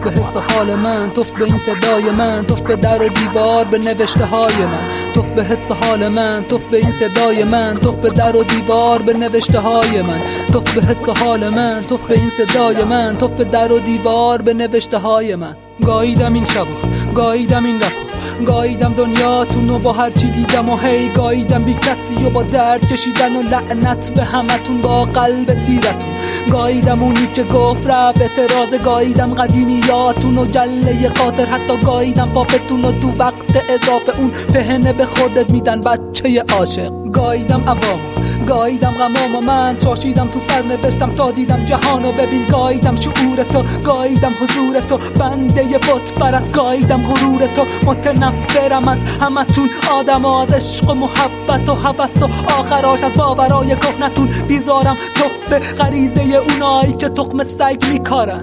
به حس حال من، توف به این صدای من، توف به در و دیوار به نوشته های من. توف به حس حال من، توف به این صدای من، توف به در و دیوار به نوشته های من. توف به حس حال من، توف به این صدای من، توف به در و دیوار به نوشته های من. گاییدم این شبو، گاییدم این رپو، گاییدم دنیاتونو با هر چی دیدم و هی گاییدم بی کسی و با درد کشیدن و لعنت به همتون با قلب تیرتون. گاییدم اونی که گفت رب اعتراض، گاییدم قدیمیاتون و گله قاطر، حتی گاییدم پاپتون و تو وقت اضافه اون پهنه به خودت میدن بچه عاشق. گاییدم عوامو، گاییدم غمامو، من چاشیدم تو سر نوشتم تا دیدم جهانو ببین. گاییدم شعورتو، گاییدم حضورتو، بنده بت پرست، گاییدم غرورتو. متنفرم از همتون آدما، از عشق و محبت و هوس و آخراش از باورای کهنتون. بیزارم توف غریزه اونایی که تخم سگ میکارن.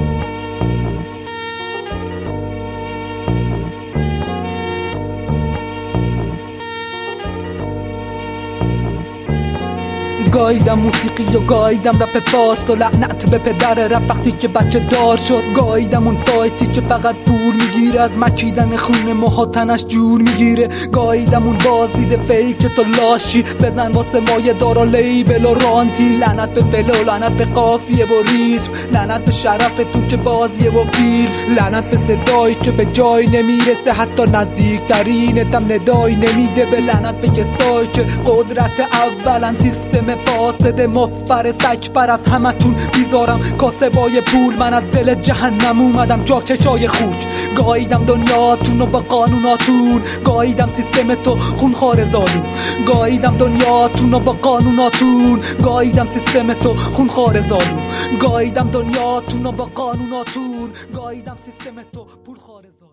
گاییدم موسیقی و گاییدم رپ فاس و لعنت به پدر رپ وقتی که بچه دار شد. گاییدم اون سایتی که فقط پول میگیره، از مکیدن خون موها تنش جور میگیره. گاییدم اون بازدید فیک تو لاشی، بزن واسه مایه دار و لیبل و رانتی. لعنت به فلو، لعنت به قافیه و ریتم، لعنت به شرفتون که بازیه و فیلم، لعنت به صدایی که به جای نمیرسه، حتی نزدیکترینتم ندایی نمیده. به لعنت به کسایی که قدرت اولن، سیستم فاسد مفبر سگ پر از همتون. بیزارم کاسبای پول، من از دل جهنم اومدم جا چشای خوک. گاییدم دنیاتون و با قانوناتون، گاییدم سیستم تو خونخوار زالو. گاییدم دنیاتون و با قانوناتون، گاییدم سیستم تو خونخوار زالو. گاییدم دنیاتون و با قانوناتون، گاییدم سیستم تو پولخوار زالو.